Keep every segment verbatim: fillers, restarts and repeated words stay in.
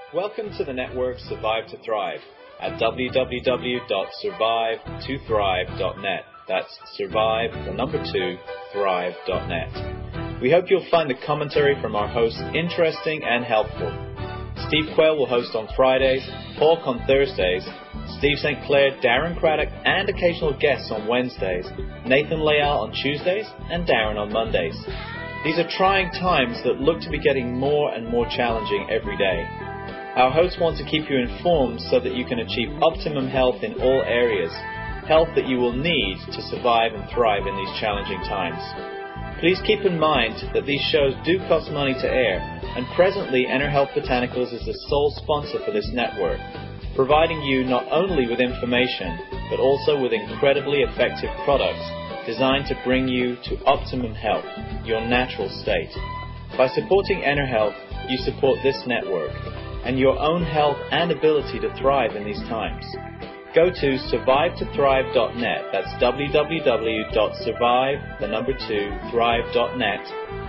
Welcome to the network Survive to Thrive at w w w dot survive to thrive dot net. That's survive, the number two, thrive dot net. We hope you'll find the commentary from our hosts interesting and helpful. Steve Quayle will host on Fridays, Paul on Thursdays, Steve Saint Clair, Darren Craddock, and occasional guests on Wednesdays, Nathan Leal on Tuesdays, and Darren on Mondays. These are trying times that look to be getting more and more challenging every day. Our hosts want to keep you informed so that you can achieve optimum health in all areas, health that you will need to survive and thrive in these challenging times. Please keep in mind that these shows do cost money to air, and presently EnerHealth Botanicals is the sole sponsor for this network, providing you not only with information, but also with incredibly effective products designed to bring you to optimum health, your natural state. By supporting EnerHealth, you support this network and your own health and ability to thrive in these times. Go to survive to thrive dot net, that's w w w dot survive, the number two, thrive dot net,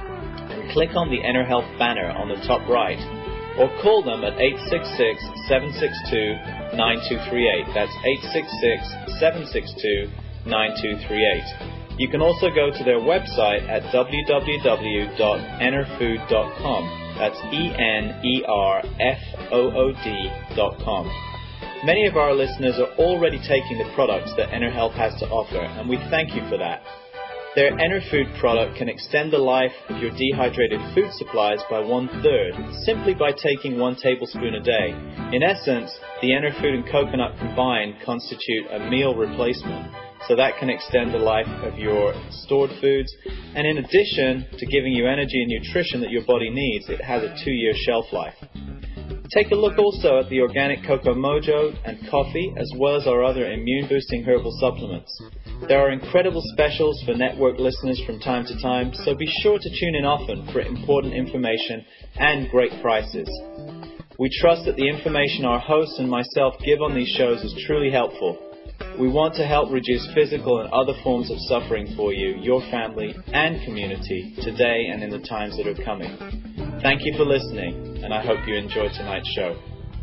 and click on the EnerHealth banner on the top right, or call them at eight six six, seven six two, nine two three eight, that's eight six six, seven six two, nine two three eight. You can also go to their website at w w w dot enerfood dot com. That's E N E R F O O D dot com. Many of our listeners are already taking the products that EnerHealth has to offer, and we thank you for that. Their EnerFood product can extend the life of your dehydrated food supplies by one-third, simply by taking one tablespoon a day. In essence, the EnerFood and coconut combined constitute a meal replacement, so that can extend the life of your stored foods. And in addition to giving you energy and nutrition that your body needs, it has a two-year shelf life. Take a look also at the Organic Cocoa Mojo and coffee, as well as our other immune-boosting herbal supplements. There are incredible specials for network listeners from time to time, so be sure to tune in often for important information and great prices. We trust that the information our hosts and myself give on these shows is truly helpful. We want to help reduce physical and other forms of suffering for you, your family, and community today and in the times that are coming. Thank you for listening, and I hope you enjoy tonight's show.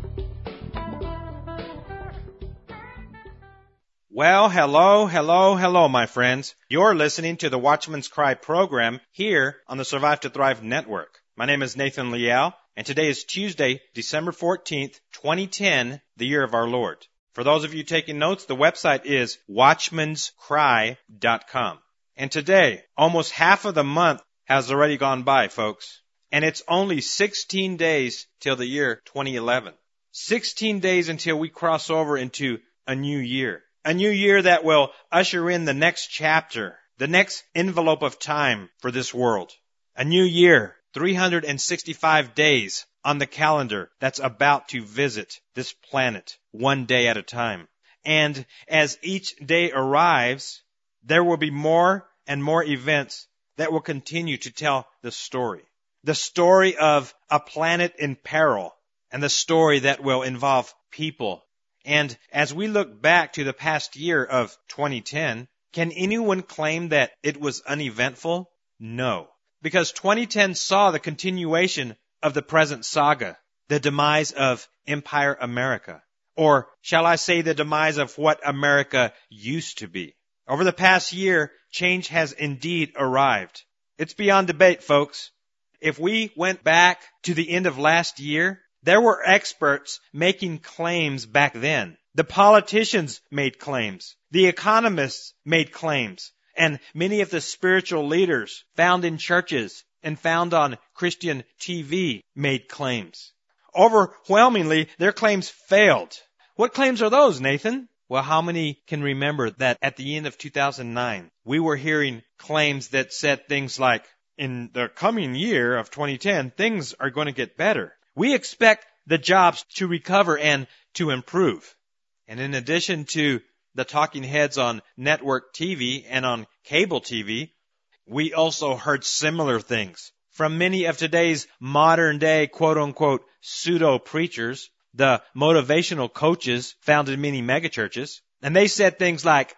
Well, hello, hello, hello, my friends. You're listening to the Watchman's Cry program here on the Survive to Thrive network. My name is Nathan Leal, and today is Tuesday, December fourteenth, twenty ten, the year of our Lord. For those of you taking notes, the website is watchmans cry dot com. And today, almost half of the month has already gone by, folks. And it's only sixteen days till the year twenty eleven. sixteen days until we cross over into a new year. A new year that will usher in the next chapter, the next envelope of time for this world. A new year, three hundred sixty-five days on the calendar that's about to visit this planet one day at a time. And as each day arrives, there will be more and more events that will continue to tell the story. The story of a planet in peril, and the story that will involve people. And as we look back to the past year of twenty ten, can anyone claim that it was uneventful? No. Because twenty ten saw the continuation of the present saga, the demise of Empire America. Or shall I say the demise of what America used to be. Over the past year, change has indeed arrived. It's beyond debate, folks. If we went back to the end of last year, there were experts making claims back then. The politicians made claims. The economists made claims. And many of the spiritual leaders found in churches and found on Christian T V made claims. Overwhelmingly, their claims failed. What claims are those, Nathan? Well, how many can remember that at the end of two thousand nine, we were hearing claims that said things like, in the coming year of twenty ten, things are going to get better. We expect the jobs to recover and to improve. And in addition to the talking heads on network T V and on cable T V, we also heard similar things from many of today's modern day quote-unquote pseudo-preachers, the motivational coaches found in many megachurches. And they said things like,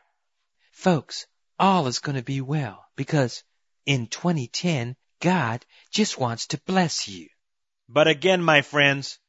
folks, all is going to be well because in twenty ten, God just wants to bless you. But again, my friends,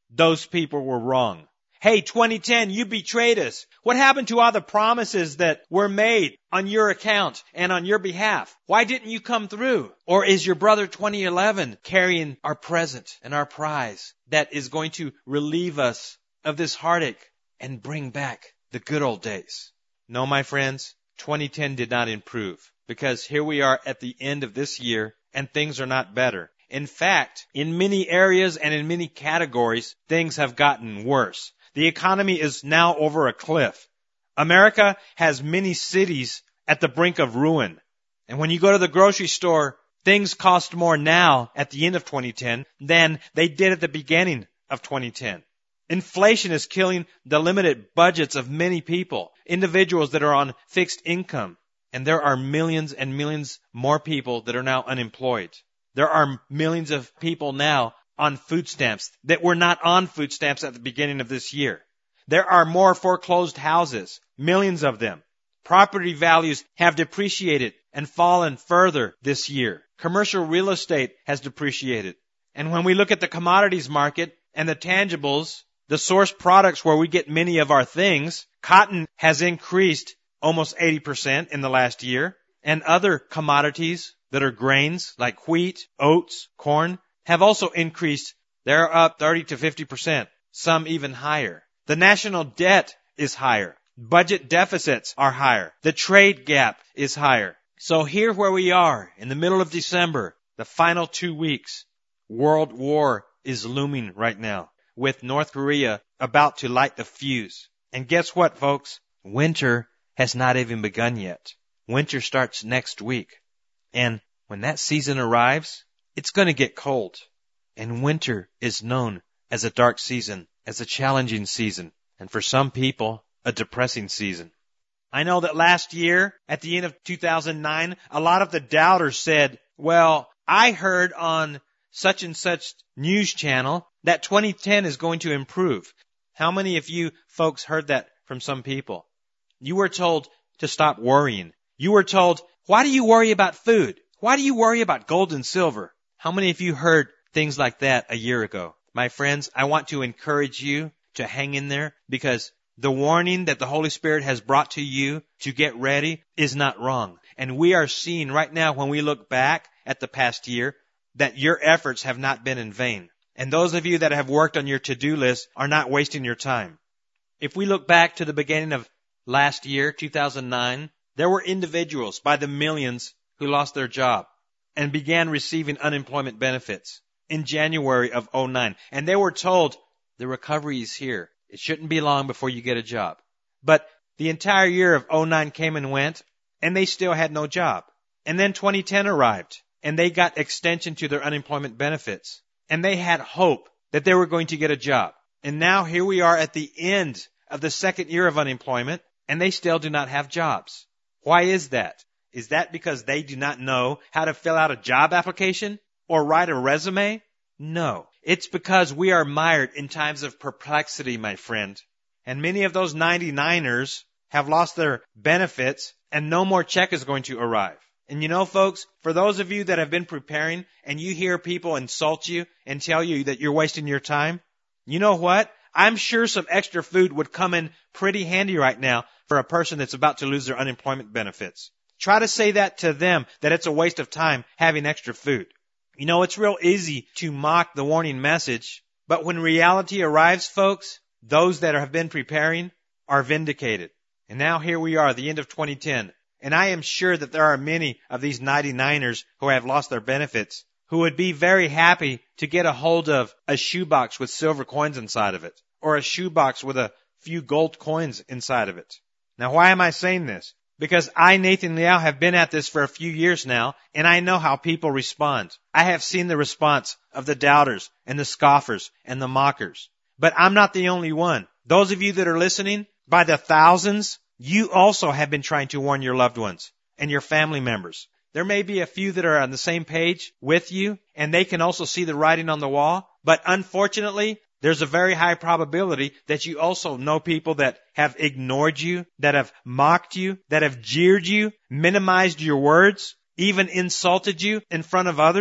those people were wrong. Hey, twenty ten, you betrayed us. What happened to all the promises that were made on your account and on your behalf? Why didn't you come through? Or is your brother twenty eleven carrying our present and our prize that is going to relieve us of this heartache and bring back the good old days? No, my friends, twenty ten did not improve, because here we are at the end of this year and things are not better. In fact, in many areas and in many categories, things have gotten worse. The economy is now over a cliff. America has many cities at the brink of ruin. And when you go to the grocery store, things cost more now at the end of twenty ten than they did at the beginning of twenty ten. Inflation is killing the limited budgets of many people, individuals that are on fixed income. And there are millions and millions more people that are now unemployed. There are millions of people now on food stamps that were not on food stamps at the beginning of this year. There are more foreclosed houses, millions of them. Property values have depreciated and fallen further this year. Commercial real estate has depreciated. And when we look at the commodities market and the tangibles, the source products where we get many of our things, cotton has increased almost eighty percent in the last year, and other commodities that are grains like wheat, oats, corn, have also increased. They're up thirty to fifty percent, some even higher. The national debt is higher. Budget deficits are higher. The trade gap is higher. So here where we are, in the middle of December, the final two weeks, World War is looming right now, with North Korea about to light the fuse. And guess what, folks? Winter has not even begun yet. Winter starts next week. And when that season arrives, it's going to get cold. And winter is known as a dark season, as a challenging season, and for some people, a depressing season. I know that last year, at the end of two thousand nine, a lot of the doubters said, well, I heard on such and such news channel that twenty ten is going to improve. How many of you folks heard that from some people? You were told to stop worrying. You were told, why do you worry about food? Why do you worry about gold and silver? How many of you heard things like that a year ago? My friends, I want to encourage you to hang in there, because the warning that the Holy Spirit has brought to you to get ready is not wrong. And we are seeing right now, when we look back at the past year, that your efforts have not been in vain. And those of you that have worked on your to-do list are not wasting your time. If we look back to the beginning of last year, two thousand nine, there were individuals by the millions who lost their job and began receiving unemployment benefits in January of oh nine. And they were told, the recovery is here. It shouldn't be long before you get a job. But the entire year of oh nine came and went, and they still had no job. And then twenty ten arrived, and they got extension to their unemployment benefits. And they had hope that they were going to get a job. And now here we are at the end of the second year of unemployment, and they still do not have jobs. Why is that? Is that because they do not know how to fill out a job application or write a resume? No. It's because we are mired in times of perplexity, my friend. And many of those ninety-niners have lost their benefits, and no more check is going to arrive. And you know, folks, for those of you that have been preparing and you hear people insult you and tell you that you're wasting your time, you know what? I'm sure some extra food would come in pretty handy right now for a person that's about to lose their unemployment benefits. Try to say that to them, that it's a waste of time having extra food. You know, it's real easy to mock the warning message, but when reality arrives, folks, those that have been preparing are vindicated. And now here we are, the end of twenty ten. And I am sure that there are many of these ninety-niners who have lost their benefits who would be very happy to get a hold of a shoebox with silver coins inside of it, or a shoebox with a few gold coins inside of it. Now, why am I saying this? Because I, Nathan Liao, have been at this for a few years now, and I know how people respond. I have seen the response of the doubters and the scoffers and the mockers. But I'm not the only one. Those of you that are listening, by the thousands, you also have been trying to warn your loved ones and your family members. There may be a few that are on the same page with you, and they can also see the writing on the wall. But unfortunately, there's a very high probability that you also know people that have ignored you, that have mocked you, that have jeered you, minimized your words, even insulted you in front of others.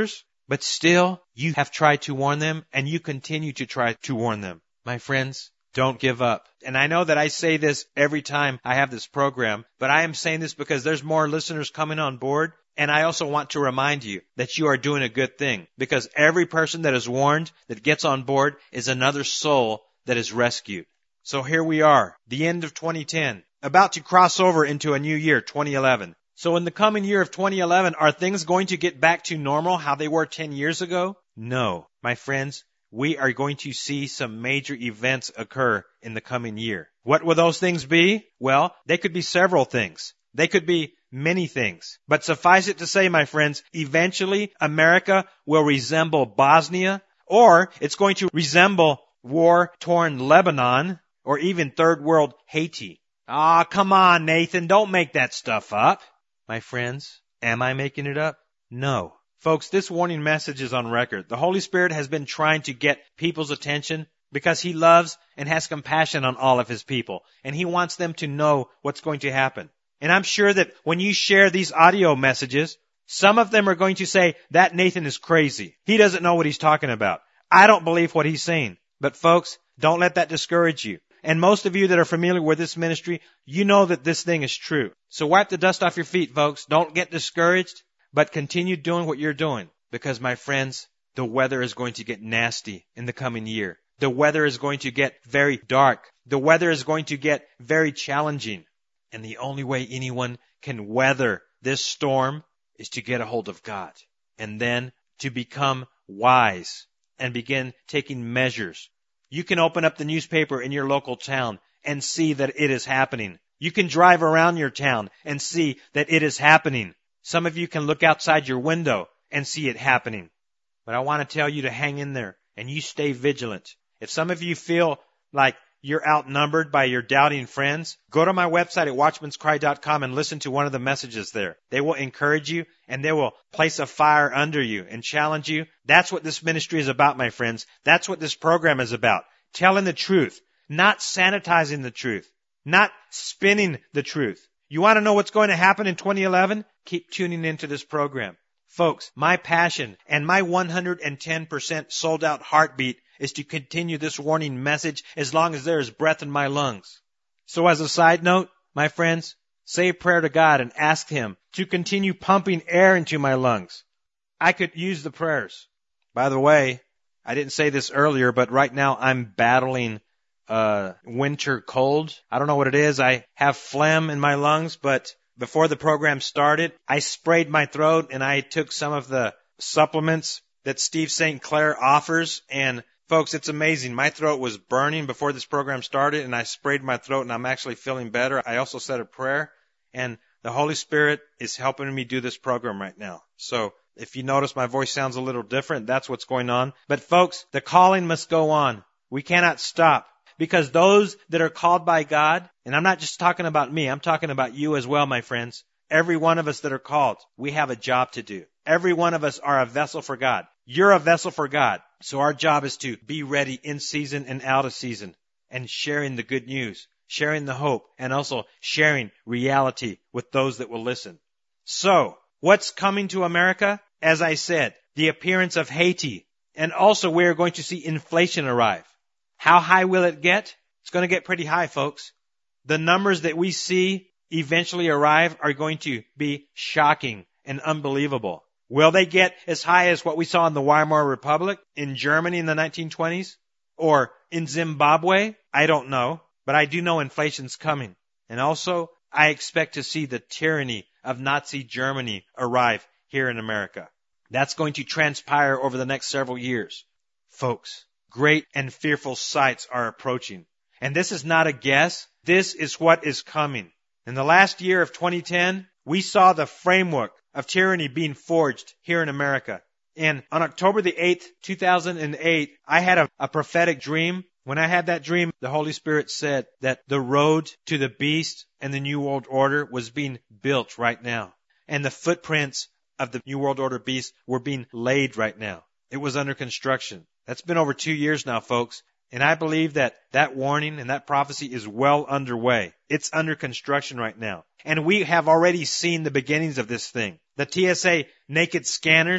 But still, you have tried to warn them, and you continue to try to warn them. My friends, don't give up. And I know that I say this every time I have this program, but I am saying this because there's more listeners coming on board. And I also want to remind you that you are doing a good thing, because every person that is warned that gets on board is another soul that is rescued. So here we are, the end of twenty ten, about to cross over into a new year, twenty eleven. So in the coming year of twenty eleven, are things going to get back to normal, how they were ten years ago? No, my friends, we are going to see some major events occur in the coming year. What will those things be? Well, they could be several things. They could be many things. But suffice it to say, my friends, eventually America will resemble Bosnia, or it's going to resemble war-torn Lebanon, or even third world Haiti. Ah, come on, Nathan, don't make that stuff up. My friends, am I making it up? No. Folks, this warning message is on record. The Holy Spirit has been trying to get people's attention because He loves and has compassion on all of His people, and He wants them to know what's going to happen. And I'm sure that when you share these audio messages, some of them are going to say, that Nathan is crazy. He doesn't know what he's talking about. I don't believe what he's saying. But folks, don't let that discourage you. And most of you that are familiar with this ministry, you know that this thing is true. So wipe the dust off your feet, folks. Don't get discouraged, but continue doing what you're doing. Because, my friends, the weather is going to get nasty in the coming year. The weather is going to get very dark. The weather is going to get very challenging. And the only way anyone can weather this storm is to get a hold of God. And then to become wise and begin taking measures. You can open up the newspaper in your local town and see that it is happening. You can drive around your town and see that it is happening. Some of you can look outside your window and see it happening. But I want to tell you to hang in there and you stay vigilant. If some of you feel like you're outnumbered by your doubting friends, go to my website at watchmans cry dot com and listen to one of the messages there. They will encourage you and they will place a fire under you and challenge you. That's what this ministry is about, my friends. That's what this program is about. Telling the truth, not sanitizing the truth, not spinning the truth. You want to know what's going to happen in twenty eleven? Keep tuning into this program. Folks, my passion and my one hundred ten percent sold out heartbeat is to continue this warning message as long as there is breath in my lungs. So as a side note, my friends, say a prayer to God and ask Him to continue pumping air into my lungs. I could use the prayers. By the way, I didn't say this earlier, but right now I'm battling uh winter cold. I don't know what it is. I have phlegm in my lungs, but before the program started, I sprayed my throat and I took some of the supplements that Steve Saint Clair offers. And folks, it's amazing. My throat was burning before this program started and I sprayed my throat and I'm actually feeling better. I also said a prayer and the Holy Spirit is helping me do this program right now. So if you notice my voice sounds a little different, that's what's going on. But folks, the calling must go on. We cannot stop. Because those that are called by God, and I'm not just talking about me, I'm talking about you as well, my friends. Every one of us that are called, we have a job to do. Every one of us are a vessel for God. You're a vessel for God. So our job is to be ready in season and out of season and sharing the good news, sharing the hope, and also sharing reality with those that will listen. So, what's coming to America? As I said, the appearance of Haiti. And also we are going to see inflation arrive. How high will it get? It's going to get pretty high, folks. The numbers that we see eventually arrive are going to be shocking and unbelievable. Will they get as high as what we saw in the Weimar Republic, in Germany in the nineteen twenties, or in Zimbabwe? I don't know, but I do know inflation's coming. And also, I expect to see the tyranny of Nazi Germany arrive here in America. That's going to transpire over the next several years. Folks, great and fearful sights are approaching. And this is not a guess. This is what is coming. In the last year of twenty ten, we saw the framework of tyranny being forged here in America. And on October the eighth, two thousand eight, I had a, a prophetic dream. When I had that dream, the Holy Spirit said that the road to the beast and the New World Order was being built right now. And the footprints of the New World Order beast were being laid right now. It was under construction. That's been over two years now, folks. And I believe that that warning and that prophecy is well underway. It's under construction right now. And we have already seen the beginnings of this thing. The T S A naked scanners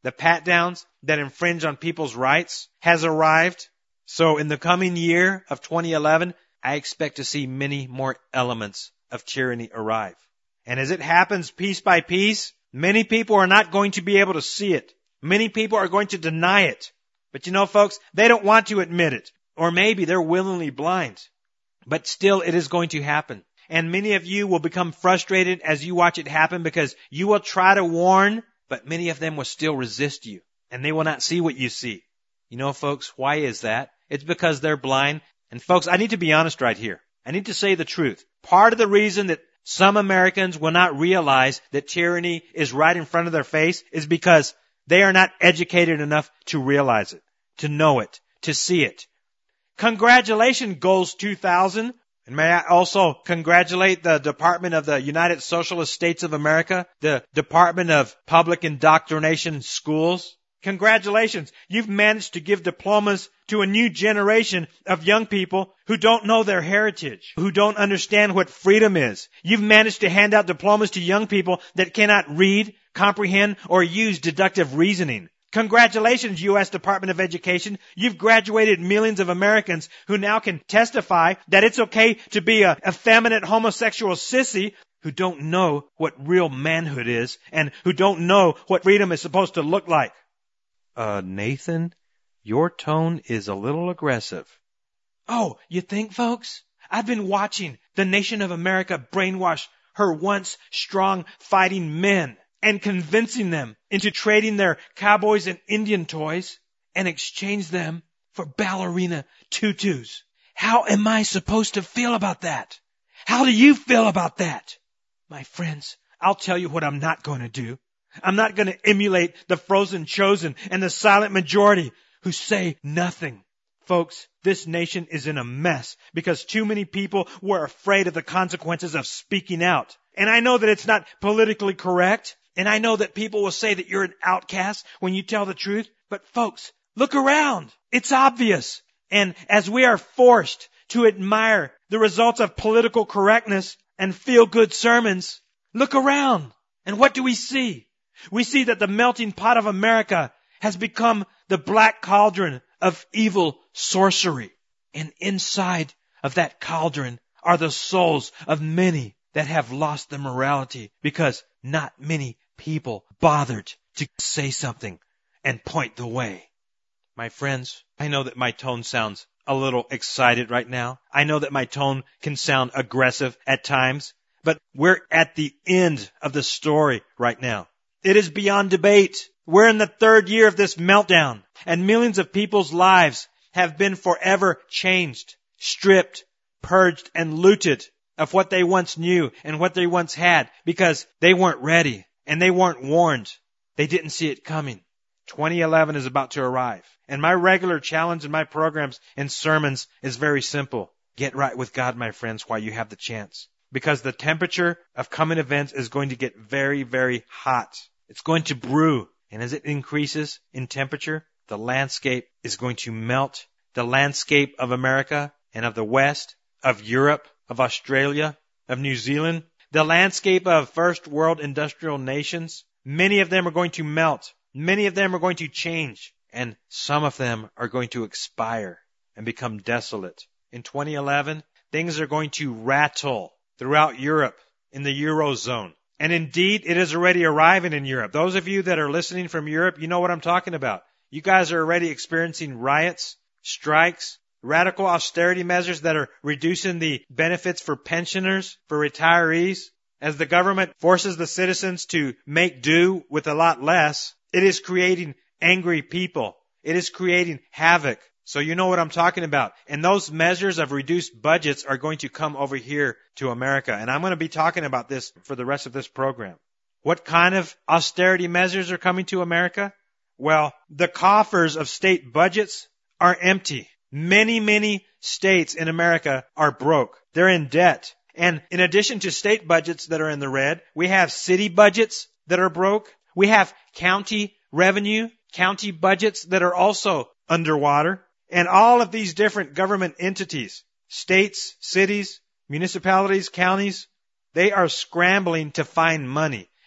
the pat-downs that infringe on people's rights has arrived. So in the coming year of twenty eleven, I expect to see many more elements of tyranny arrive. And as it happens piece by piece, many people are not going to be able to see it. Many people are going to deny it. But you know, folks, they don't want to admit it. Or maybe they're willingly blind. But still, it is going to happen. And many of you will become frustrated as you watch it happen because you will try to warn, but many of them will still resist you. And they will not see what you see. You know, folks, why is that? It's because they're blind. And folks, I need to be honest right here. I need to say the truth. Part of the reason that some Americans will not realize that tyranny is right in front of their face is because they are not educated enough to realize it, to know it, to see it. Congratulations, Goals two thousand. And may I also congratulate the Department of the United Socialist States of America, the Department of Public Indoctrination Schools. Congratulations. You've managed to give diplomas to a new generation of young people who don't know their heritage, who don't understand what freedom is. You've managed to hand out diplomas to young people that cannot read, comprehend, or use deductive reasoning. Congratulations, U S Department of Education. You've graduated millions of Americans who now can testify that it's okay to be a effeminate homosexual sissy who don't know what real manhood is and who don't know what freedom is supposed to look like. Uh, Nathan, your tone is a little aggressive. Oh, you think, folks? I've been watching the nation of America brainwash her once strong fighting men and convincing them into trading their cowboys and Indian toys and exchange them for ballerina tutus. How am I supposed to feel about that? How do you feel about that? My friends, I'll tell you what I'm not going to do. I'm not going to emulate the frozen chosen and the silent majority who say nothing. Folks, this nation is in a mess because too many people were afraid of the consequences of speaking out. And I know that it's not politically correct. And I know that people will say that you're an outcast when you tell the truth. But folks, look around. It's obvious. And as we are forced to admire the results of political correctness and feel-good sermons, look around. And what do we see? We see that the melting pot of America has become the black cauldron of evil sorcery. And inside of that cauldron are the souls of many that have lost their morality because not many people bothered to say something and point the way. My friends, I know that my tone sounds a little excited right now. I know that my tone can sound aggressive at times, but we're at the end of the story right now. It is beyond debate. We're in the third year of this meltdown, and millions of people's lives have been forever changed, stripped, purged, and looted of what they once knew and what they once had because they weren't ready and they weren't warned. They didn't see it coming. twenty eleven is about to arrive. And my regular challenge in my programs and sermons is very simple. Get right with God, my friends, while you have the chance. Because the temperature of coming events is going to get very, very hot. It's going to brew. And as it increases in temperature, the landscape is going to melt. The landscape of America and of the West, of Europe, of Australia, of New Zealand, the landscape of first world industrial nations, many of them are going to melt. Many of them are going to change. And some of them are going to expire and become desolate. In twenty eleven, things are going to rattle throughout Europe in the Eurozone. And indeed, it is already arriving in Europe. Those of you that are listening from Europe, you know what I'm talking about. You guys are already experiencing riots, strikes, radical austerity measures that are reducing the benefits for pensioners, for retirees. As the government forces the citizens to make do with a lot less, it is creating angry people. It is creating havoc. So you know what I'm talking about. And those measures of reduced budgets are going to come over here to America. And I'm going to be talking about this for the rest of this program. What kind of austerity measures are coming to America? Well, the coffers of state budgets are empty. Many, many states in America are broke. They're in debt. And in addition to state budgets that are in the red, we have city budgets that are broke. We have county revenue, county budgets that are also underwater. And all of these different government entities, states, cities, municipalities, counties, they are scrambling to find money.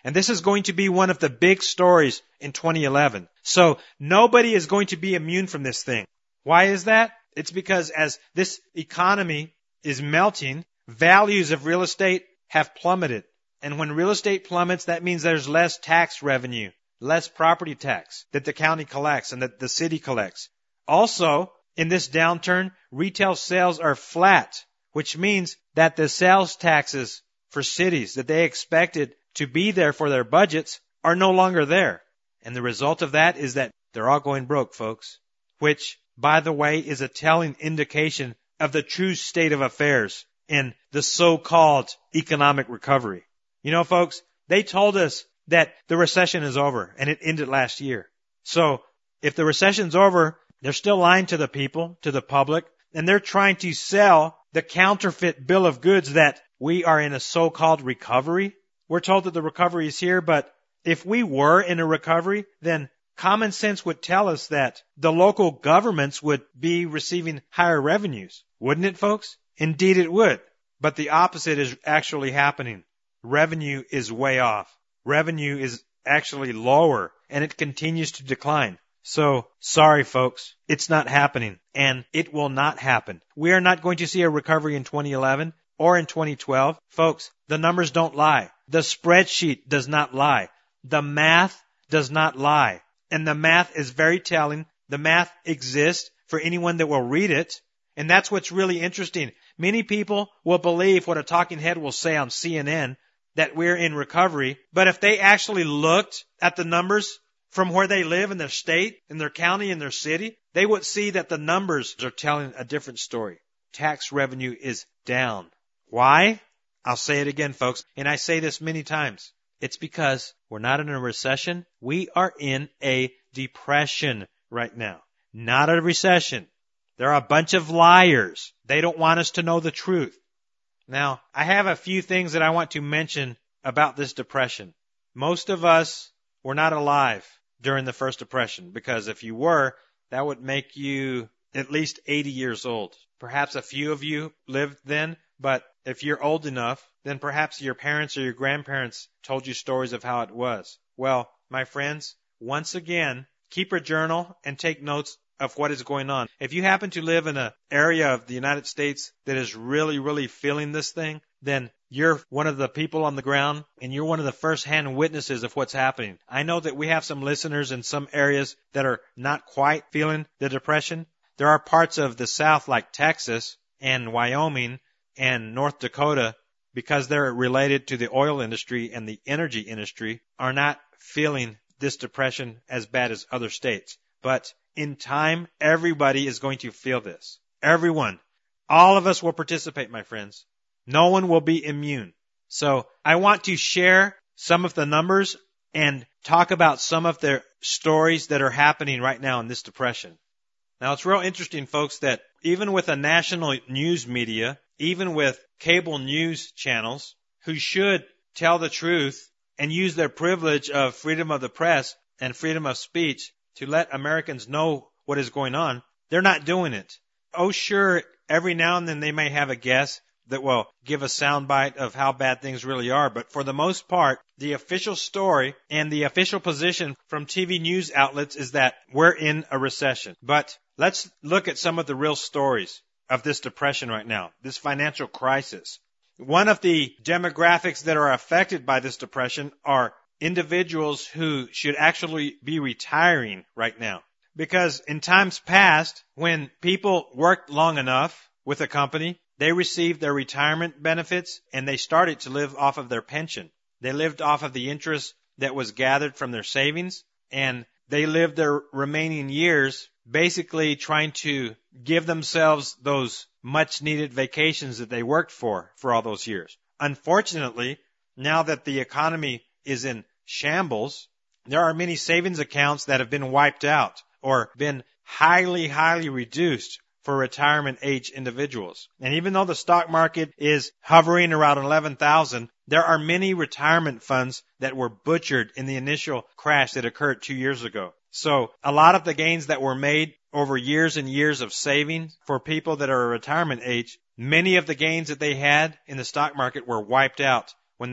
And this is going to be one of the big stories in twenty eleven. So nobody is going to be immune from this thing. Why is that? It's because as this economy is melting, values of real estate have plummeted. And when real estate plummets, that means there's less tax revenue, less property tax that the county collects and that the city collects. Also, in this downturn, retail sales are flat, which means that the sales taxes for cities that they expected to be there for their budgets are no longer there. And the result of that is that they're all going broke, folks, which, by the way, is a telling indication of the true state of affairs in the so-called economic recovery. You know, folks, they told us that the recession is over, and it ended last year. So if the recession's over, they're still lying to the people, to the public, and they're trying to sell the counterfeit bill of goods that we are in a so-called recovery. We're told that the recovery is here, but if we were in a recovery, then common sense would tell us that the local governments would be receiving higher revenues. Wouldn't it, folks? Indeed it would. But the opposite is actually happening. Revenue is way off. Revenue is actually lower, and it continues to decline. So, sorry folks, it's not happening, and it will not happen. We are not going to see a recovery in twenty eleven or in twenty twelve. Folks, the numbers don't lie. The spreadsheet does not lie. The math does not lie. And the math is very telling. The math exists for anyone that will read it. And that's what's really interesting. Many people will believe what a talking head will say on C N N, that we're in recovery. But if they actually looked at the numbers from where they live in their state, in their county, in their city, they would see that the numbers are telling a different story. Tax revenue is down. Why? I'll say it again, folks, and I say this many times. It's because we're not in a recession. We are in a depression right now. Not a recession. They're a bunch of liars. They don't want us to know the truth. Now, I have a few things that I want to mention about this depression. Most of us were not alive during the first depression, because if you were, that would make you at least eighty years old. Perhaps a few of you lived then, but if you're old enough, then perhaps your parents or your grandparents told you stories of how it was. Well, my friends, once again, keep a journal and take notes of what is going on. If you happen to live in an area of the United States that is really, really feeling this thing, then you're one of the people on the ground, and you're one of the first-hand witnesses of what's happening. I know that we have some listeners in some areas that are not quite feeling the depression. There are parts of the South like Texas and Wyoming and North Dakota, because they're related to the oil industry and the energy industry, are not feeling this depression as bad as other states. But in time, everybody is going to feel this. Everyone. All of us will participate, my friends. No one will be immune. So I want to share some of the numbers and talk about some of the stories that are happening right now in this depression. Now, it's real interesting, folks, that even with a national news media, even with cable news channels who should tell the truth and use their privilege of freedom of the press and freedom of speech to let Americans know what is going on, they're not doing it. Oh, sure, every now and then they may have a guest that will give a soundbite of how bad things really are. But for the most part, the official story and the official position from T V news outlets is that we're in a recession. But let's look at some of the real stories of this depression right now, this financial crisis. One of the demographics that are affected by this depression are individuals who should actually be retiring right now. Because in times past, when people worked long enough with a company, they received their retirement benefits and they started to live off of their pension. They lived off of the interest that was gathered from their savings, and they lived their remaining years basically trying to give themselves those much needed vacations that they worked for for all those years. Unfortunately, now that the economy is in shambles, there are many savings accounts that have been wiped out or been highly, highly reduced for retirement age individuals. And even though the stock market is hovering around eleven thousand, there are many retirement funds that were butchered in the initial crash that occurred two years ago. So a lot of the gains that were made over years and years of saving for people that are retirement age, many of the gains that they had in the stock market were wiped out when the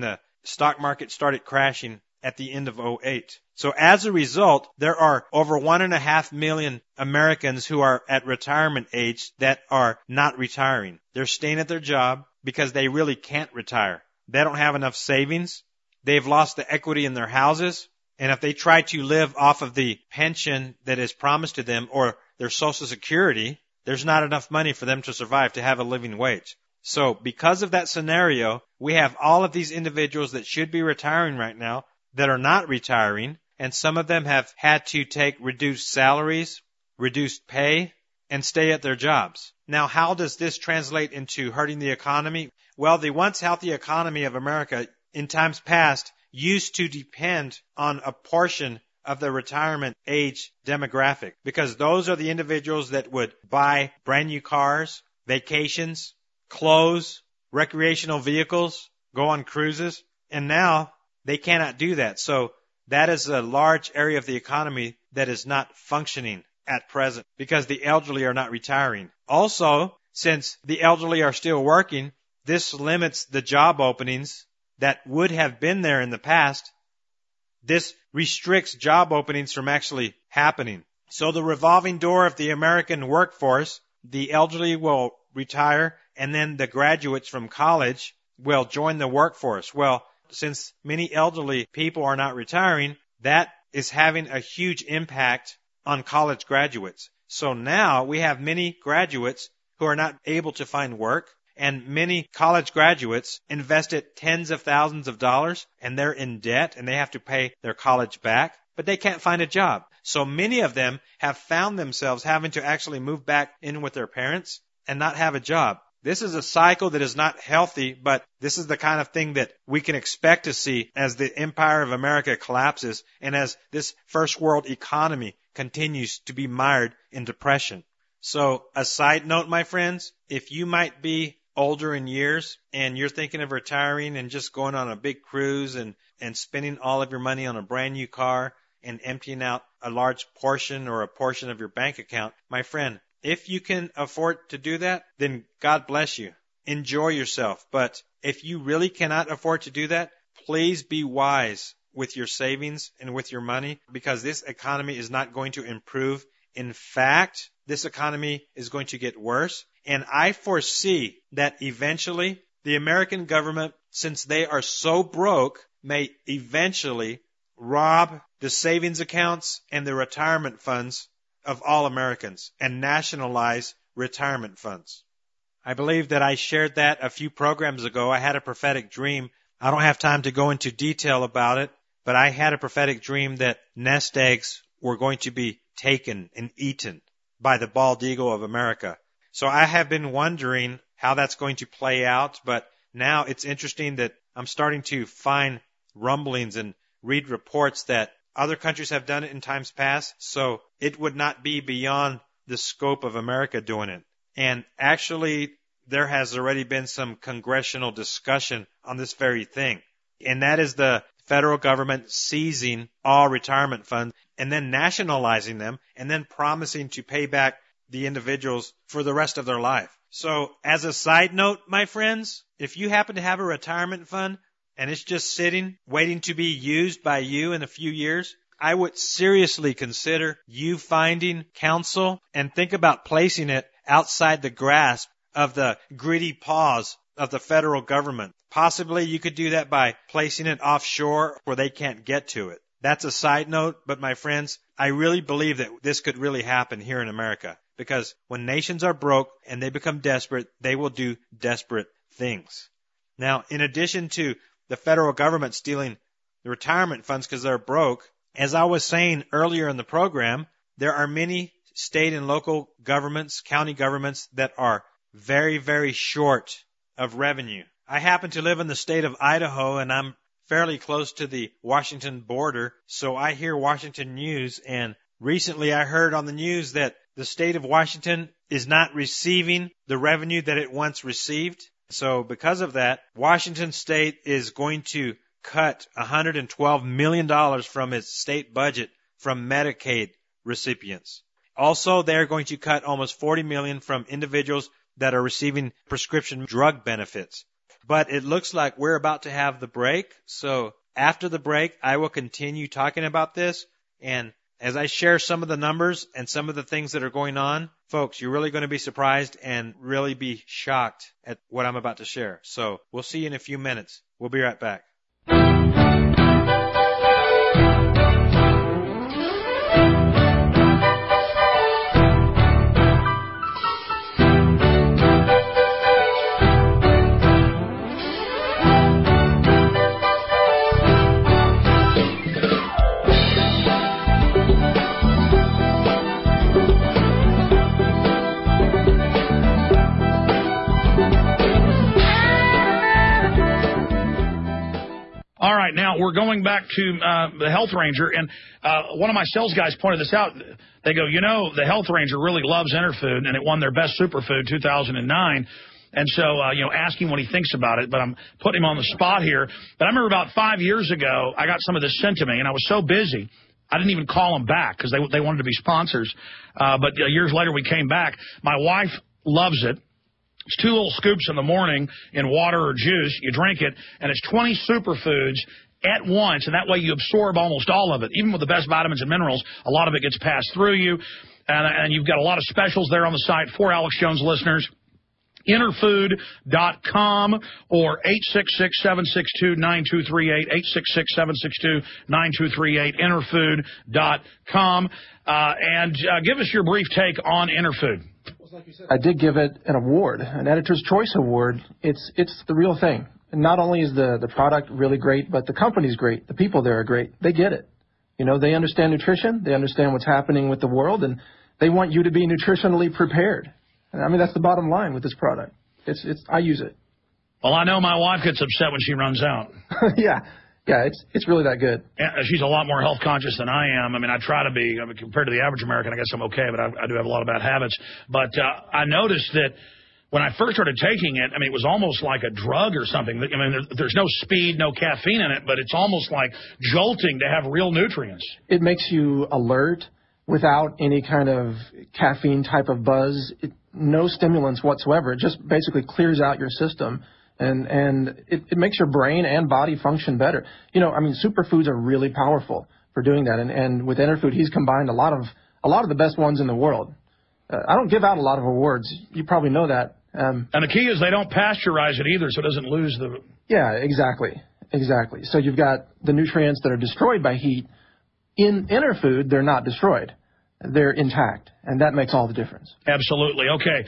stock market started crashing at the end of oh eight. So as a result, there are over one and a half million Americans who are at retirement age that are not retiring. They're staying at their job because they really can't retire. They don't have enough savings. They've lost the equity in their houses. And if they try to live off of the pension that is promised to them or their Social Security, there's not enough money for them to survive to have a living wage. So because of that scenario, we have all of these individuals that should be retiring right now that are not retiring, and some of them have had to take reduced salaries, reduced pay, and stay at their jobs. Now, how does this translate into hurting the economy? Well, the once healthy economy of America in times past used to depend on a portion of the retirement age demographic, because those are the individuals that would buy brand new cars, vacations, clothes, recreational vehicles, go on cruises, and now they cannot do that. So that is a large area of the economy that is not functioning at present because the elderly are not retiring. Also, since the elderly are still working, this limits the job openings that would have been there in the past. This restricts job openings from actually happening. So the revolving door of the American workforce, the elderly will retire, and then the graduates from college will join the workforce. Well, since many elderly people are not retiring, that is having a huge impact on college graduates. So now we have many graduates who are not able to find work, and many college graduates invested tens of thousands of dollars, and they're in debt, and they have to pay their college back, but they can't find a job. So many of them have found themselves having to actually move back in with their parents and not have a job. This is a cycle that is not healthy, but this is the kind of thing that we can expect to see as the empire of America collapses and as this first world economy continues to be mired in depression. So a side note, my friends, if you might be older in years and you're thinking of retiring and just going on a big cruise and, and spending all of your money on a brand new car and emptying out a large portion or a portion of your bank account, my friend, if you can afford to do that, then God bless you. Enjoy yourself. But if you really cannot afford to do that, please be wise with your savings and with your money, because this economy is not going to improve. In fact, this economy is going to get worse. And I foresee that eventually the American government, since they are so broke, may eventually rob the savings accounts and the retirement funds of all Americans and nationalize retirement funds. I believe that I shared that a few programs ago. I had a prophetic dream. I don't have time to go into detail about it, but I had a prophetic dream that nest eggs were going to be taken and eaten by the bald eagle of America. So I have been wondering how that's going to play out, but now it's interesting that I'm starting to find rumblings and read reports that other countries have done it in times past, so it would not be beyond the scope of America doing it. And actually, there has already been some congressional discussion on this very thing, and that is the federal government seizing all retirement funds and then nationalizing them and then promising to pay back the individuals for the rest of their life. So as a side note, my friends, if you happen to have a retirement fund and it's just sitting, waiting to be used by you in a few years, I would seriously consider you finding counsel and think about placing it outside the grasp of the greedy paws of the federal government. Possibly you could do that by placing it offshore where they can't get to it. That's a side note, but my friends, I really believe that this could really happen here in America, because when nations are broke and they become desperate, they will do desperate things. Now, in addition to the federal government stealing the retirement funds because they're broke, as I was saying earlier in the program, there are many state and local governments, county governments that are very, very short of revenue. I happen to live in the state of Idaho, and I'm fairly close to the Washington border, so I hear Washington news, and recently I heard on the news that the state of Washington is not receiving the revenue that it once received. So because of that, Washington State is going to cut one hundred twelve million dollars from its state budget from Medicaid recipients. Also, they're going to cut almost forty million dollars from individuals that are receiving prescription drug benefits. but it looks like we're about to have the break. So after the break, I will continue talking about this. And as I share some of the numbers and some of the things that are going on, folks, you're really going to be surprised and really be shocked at what I'm about to share. So we'll see you in a few minutes. We'll be right back. All right, now we're going back to uh, the Health Ranger, and uh, one of my sales guys pointed this out. They go, you know, the Health Ranger really loves Interfood, and it won their Best Superfood two thousand nine. And so, uh, you know, ask him what he thinks about it, but I'm putting him on the spot here. But I remember about five years ago, I got some of this sent to me, and I was so busy, I didn't even call them back because they, they wanted to be sponsors. Uh, but uh, years later, we came back. My wife loves it. It's two little scoops in the morning in water or juice. You drink it, and it's twenty superfoods at once, and that way you absorb almost all of it. Even with the best vitamins and minerals, a lot of it gets passed through you, and, and you've got a lot of specials there on the site for Alex Jones listeners. Interfood dot com or eight six six, seven six two, nine two three eight, eight six six, seven six two, nine two three eight, interfood dot com. Uh, and uh, give us your brief take on Interfood. I did give it an award, an Editor's Choice Award. It's it's the real thing. And not only is the, the product really great, but the company's great. The people there are great. They get it. You know, they understand nutrition. They understand what's happening with the world, and they want you to be nutritionally prepared. I mean, that's the bottom line with this product. It's it's I use it. Well, I know my wife gets upset when she runs out. yeah. Yeah, it's it's really that good. Yeah, she's a lot more health conscious than I am. I mean, I try to be. I mean, compared to the average American, I guess I'm okay, but I, I do have a lot of bad habits. But uh, I noticed that when I first started taking it, I mean, it was almost like a drug or something. I mean, there, there's no speed, no caffeine in it, but it's almost like jolting to have real nutrients. It makes you alert without any kind of caffeine type of buzz. It, no stimulants whatsoever. It just basically clears out your system. And and it, it makes your brain and body function better. You know, I mean, superfoods are really powerful for doing that. And, and with Interfood, he's combined a lot of a lot of the best ones in the world. Uh, I don't give out a lot of awards. You probably know that. Um, and the key is they don't pasteurize it either, so it doesn't lose the... Yeah, exactly. Exactly. So you've got the nutrients that are destroyed by heat. In Interfood, they're not destroyed. They're intact. And that makes all the difference. Absolutely. Okay.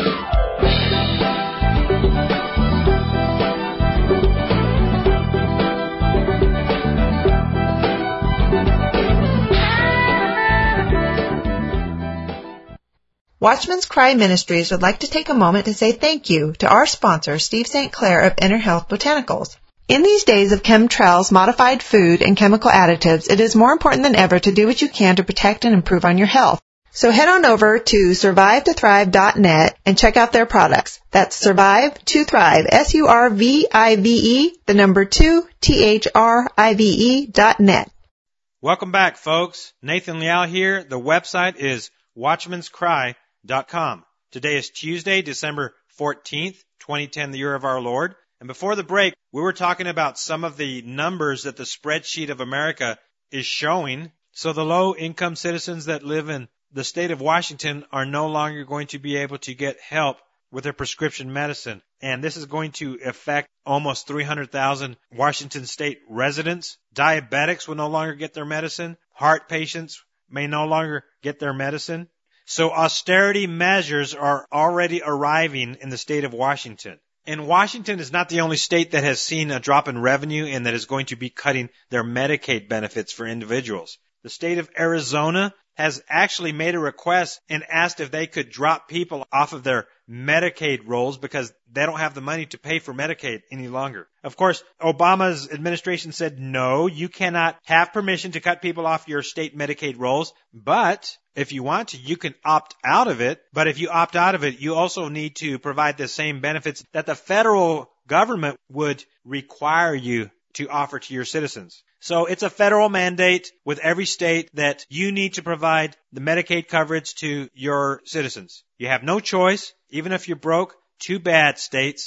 Watchman's Cry Ministries would like to take a moment to say thank you to our sponsor, Steve Saint Clair of Inner Health Botanicals. In these days of chemtrails, modified food, and chemical additives, it is more important than ever to do what you can to protect and improve on your health. So head on over to survive to thrive dot net and check out their products. That's Survive to Thrive, S U R V I V E, the number two, T H R I V E dot net. Welcome back, folks. Nathan Liao here. The website is watchmans cry dot com. Today is Tuesday, December fourteenth, twenty ten, the year of our Lord. And before the break, we were talking about some of the numbers that the spreadsheet of America is showing. So the low-income citizens that live in the state of Washington are no longer going to be able to get help with their prescription medicine. And this is going to affect almost three hundred thousand Washington state residents. Diabetics will no longer get their medicine. Heart patients may no longer get their medicine. So austerity measures are already arriving in the state of Washington. And Washington is not the only state that has seen a drop in revenue and that is going to be cutting their Medicaid benefits for individuals. The state of Arizona has actually made a request and asked if they could drop people off of their Medicaid rolls because they don't have the money to pay for Medicaid any longer. Of course, Obama's administration said, no, you cannot have permission to cut people off your state Medicaid rolls, but if you want to, you can opt out of it. But if you opt out of it, you also need to provide the same benefits that the federal government would require you to offer to your citizens. So it's a federal mandate with every state that you need to provide the Medicaid coverage to your citizens. You have no choice. Even if you're broke, too bad, states.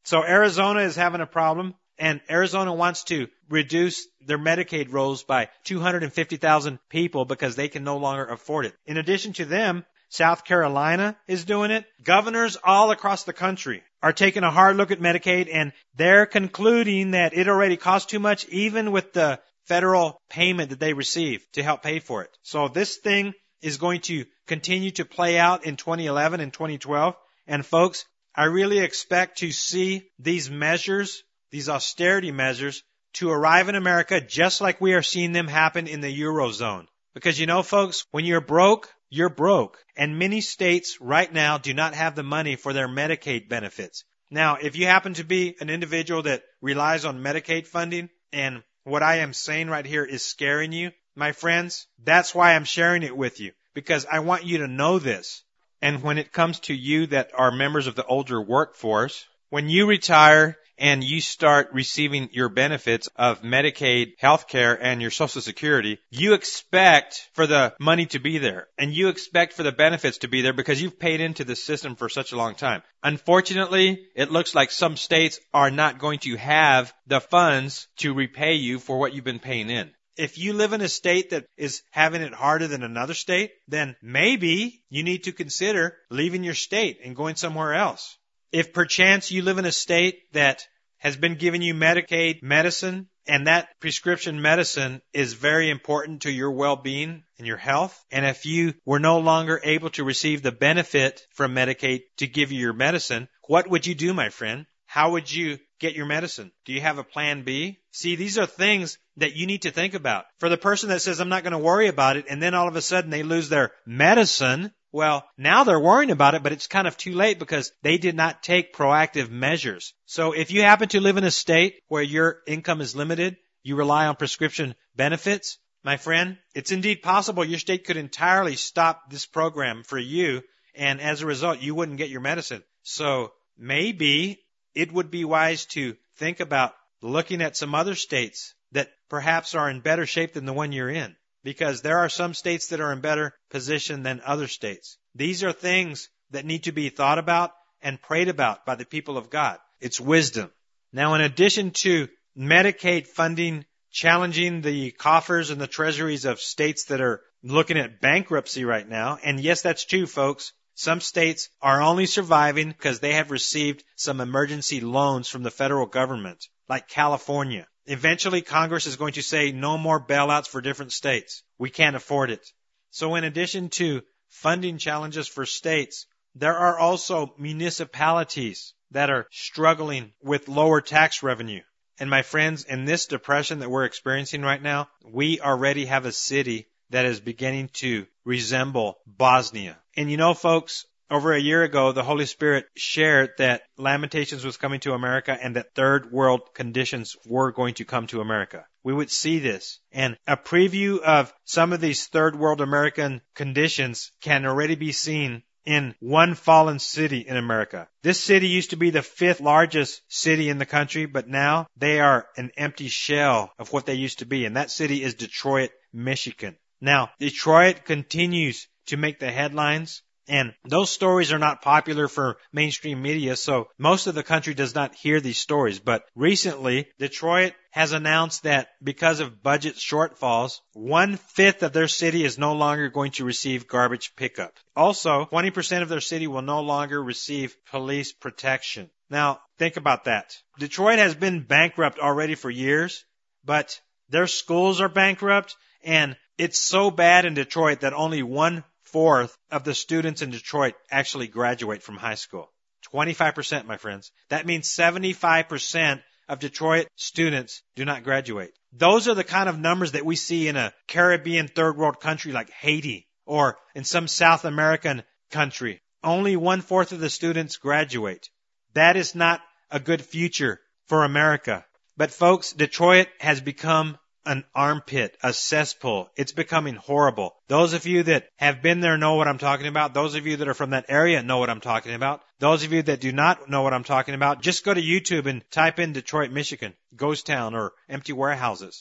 So Arizona is having a problem, and Arizona wants to reduce their Medicaid rolls by two hundred fifty thousand people because they can no longer afford it. In addition to them, South Carolina is doing it. Governors all across the country are taking a hard look at Medicaid, and they're concluding that it already costs too much, even with the federal payment that they receive to help pay for it. So this thing is going to continue to play out in twenty eleven and twenty twelve. And folks, I really expect to see these measures, these austerity measures, to arrive in America just like we are seeing them happen in the Eurozone. Because you know, folks, when you're broke, you're broke. And many states right now do not have the money for their Medicaid benefits. Now, if you happen to be an individual that relies on Medicaid funding, and what I am saying right here is scaring you, my friends, that's why I'm sharing it with you, because I want you to know this. And when it comes to you that are members of the older workforce, when you retire and you start receiving your benefits of Medicaid, healthcare, and your Social Security, you expect for the money to be there. And you expect for the benefits to be there because you've paid into the system for such a long time. Unfortunately, it looks like some states are not going to have the funds to repay you for what you've been paying in. If you live in a state that is having it harder than another state, then maybe you need to consider leaving your state and going somewhere else. If perchance you live in a state that has been giving you Medicaid medicine, and that prescription medicine is very important to your well-being and your health, and if you were no longer able to receive the benefit from Medicaid to give you your medicine, what would you do, my friend? How would you get your medicine? Do you have a plan B? See, these are things that you need to think about. For the person that says, I'm not going to worry about it, and then all of a sudden they lose their medicine, well, now they're worrying about it, but it's kind of too late because they did not take proactive measures. So if you happen to live in a state where your income is limited, you rely on prescription benefits, my friend, it's indeed possible your state could entirely stop this program for you, and as a result, you wouldn't get your medicine. So maybe it would be wise to think about looking at some other states that perhaps are in better shape than the one you're in, because there are some states that are in better position than other states. These are things that need to be thought about and prayed about by the people of God. It's wisdom. Now, in addition to Medicaid funding challenging the coffers and the treasuries of states that are looking at bankruptcy right now, and yes, that's true, folks, some states are only surviving because they have received some emergency loans from the federal government, like California. Eventually, Congress is going to say no more bailouts for different states. We can't afford it. So in addition to funding challenges for states, there are also municipalities that are struggling with lower tax revenue. And my friends, in this depression that we're experiencing right now, we already have a city that is beginning to resemble Bosnia. And you know, folks, over a year ago, the Holy Spirit shared that Lamentations was coming to America and that third world conditions were going to come to America. We would see this. And a preview of some of these third world American conditions can already be seen in one fallen city in America. This city used to be the fifth largest city in the country, but now they are an empty shell of what they used to be. And that city is Detroit, Michigan. Now, Detroit continues to make the headlines, and those stories are not popular for mainstream media, so most of the country does not hear these stories. But recently, Detroit has announced that because of budget shortfalls, one-fifth of their city is no longer going to receive garbage pickup. Also, twenty percent of their city will no longer receive police protection. Now, think about that. Detroit has been bankrupt already for years, but their schools are bankrupt, and it's so bad in Detroit that only one-fourth of the students in Detroit actually graduate from high school. twenty-five percent, my friends. That means seventy-five percent of Detroit students do not graduate. Those are the kind of numbers that we see in a Caribbean third world country like Haiti or in some South American country. Only one-fourth of the students graduate. That is not a good future for America. But folks, Detroit has become an armpit, a cesspool. It's becoming horrible. Those of you that have been there know what I'm talking about. Those of you that are from that area know what I'm talking about. Those of you that do not know what I'm talking about, just go to YouTube and type in Detroit, Michigan, ghost town or empty warehouses.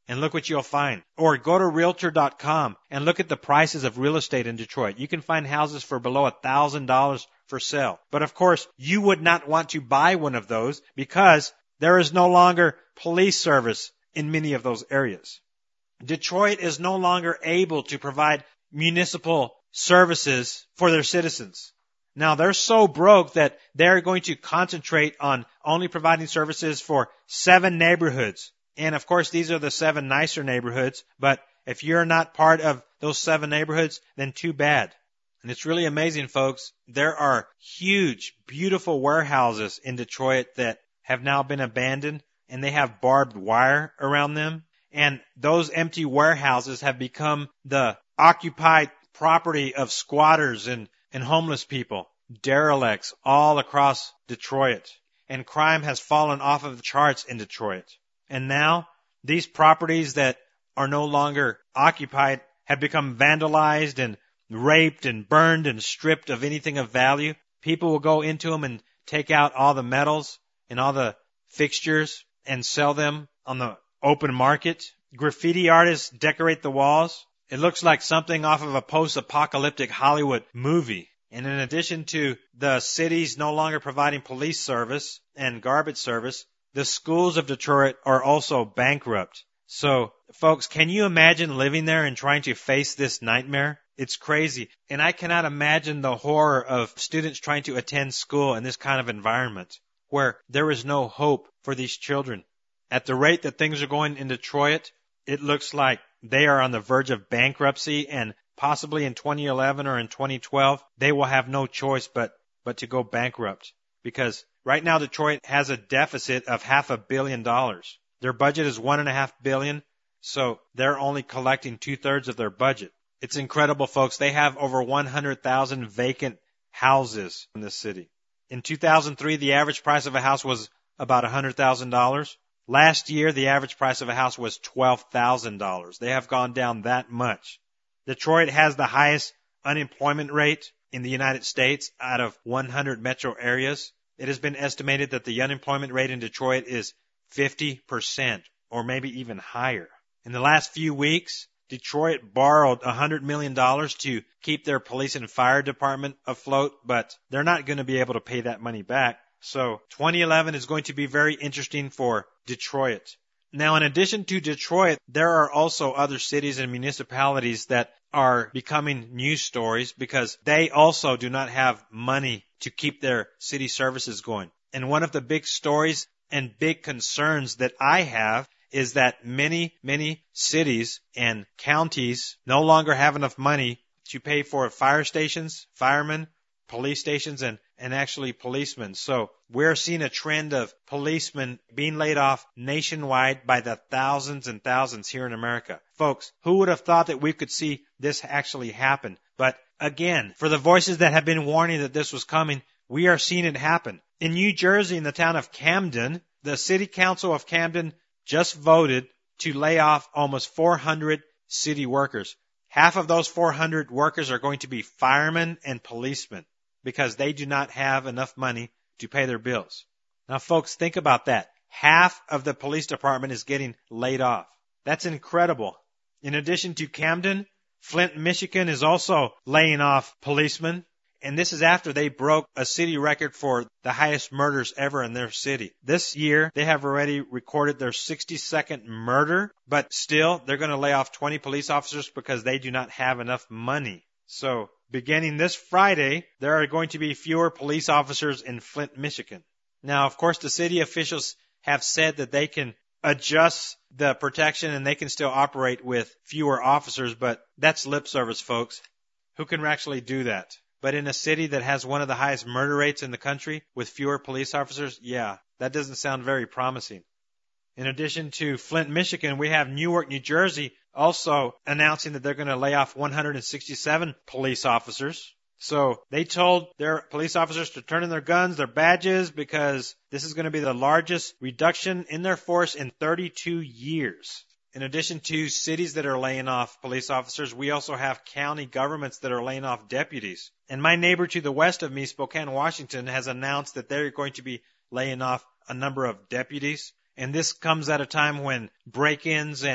and look what you'll find. Or go to Realtor dot com and look at the prices of real estate in Detroit. You can find houses for below one thousand dollars for sale. But of course, you would not want to buy one of those because there is no longer police service in many of those areas. Detroit is no longer able to provide municipal services for their citizens. Now, they're so broke that they're going to concentrate on only providing services for seven neighborhoods. And, of course, these are the seven nicer neighborhoods. But if you're not part of those seven neighborhoods, then too bad. And it's really amazing, folks. There are huge, beautiful warehouses in Detroit that have now been abandoned, and they have barbed wire around them. And those empty warehouses have become the occupied property of squatters and and homeless people, derelicts all across Detroit. And crime has fallen off of the charts in Detroit. And now, these properties that are no longer occupied have become vandalized and raped and burned and stripped of anything of value. People will go into them and take out all the metals and all the fixtures and sell them on the open market. Graffiti artists decorate the walls. It looks like something off of a post-apocalyptic Hollywood movie. And in addition to the cities no longer providing police service and garbage service, the schools of Detroit are also bankrupt. So, folks, can you imagine living there and trying to face this nightmare? It's crazy. And I cannot imagine the horror of students trying to attend school in this kind of environment where there is no hope for these children. At the rate that things are going in Detroit, it looks like they are on the verge of bankruptcy, and possibly in twenty eleven or in twenty twelve, they will have no choice but, but to go bankrupt. Because right now Detroit has a deficit of half a billion dollars. Their budget is one and a half billion, so they're only collecting two thirds of their budget. It's incredible, folks. They have over one hundred thousand vacant houses in this city. In two thousand three, the average price of a house was about one hundred thousand dollars. Last year, the average price of a house was twelve thousand dollars. They have gone down that much. Detroit has the highest unemployment rate in the United States out of one hundred metro areas. It has been estimated that the unemployment rate in Detroit is fifty percent or maybe even higher. In the last few weeks, Detroit borrowed one hundred million dollars to keep their police and fire department afloat, but they're not going to be able to pay that money back. So twenty eleven is going to be very interesting for Detroit. Now, in addition to Detroit, there are also other cities and municipalities that are becoming news stories because they also do not have money to keep their city services going. And one of the big stories and big concerns that I have is that many, many cities and counties no longer have enough money to pay for fire stations, firemen, police stations, and, and actually policemen. So we're seeing a trend of policemen being laid off nationwide by the thousands and thousands here in America. Folks, who would have thought that we could see this actually happen? But again, for the voices that have been warning that this was coming, we are seeing it happen. In New Jersey, in the town of Camden, the city council of Camden just voted to lay off almost four hundred city workers. Half of those four hundred workers are going to be firemen and policemen because they do not have enough money to pay their bills. Now, folks, think about that. Half of the police department is getting laid off. That's incredible. In addition to Camden, Flint, Michigan is also laying off policemen. And this is after they broke a city record for the highest murders ever in their city. This year, they have already recorded their sixty-second murder, but still, they're going to lay off twenty police officers because they do not have enough money. So, beginning this Friday, there are going to be fewer police officers in Flint, Michigan. Now, of course, the city officials have said that they can adjust the protection and they can still operate with fewer officers, but that's lip service, folks. Who can actually do that? But in a city that has one of the highest murder rates in the country with fewer police officers, yeah, that doesn't sound very promising. In addition to Flint, Michigan, we have Newark, New Jersey also announcing that they're going to lay off one hundred sixty-seven police officers. So they told their police officers to turn in their guns, their badges, because this is going to be the largest reduction in their force in thirty-two years. In addition to cities that are laying off police officers, we also have county governments that are laying off deputies. And my neighbor to the west of me, Spokane, Washington, has announced that they're going to be laying off a number of deputies. And this comes at a time when break-ins and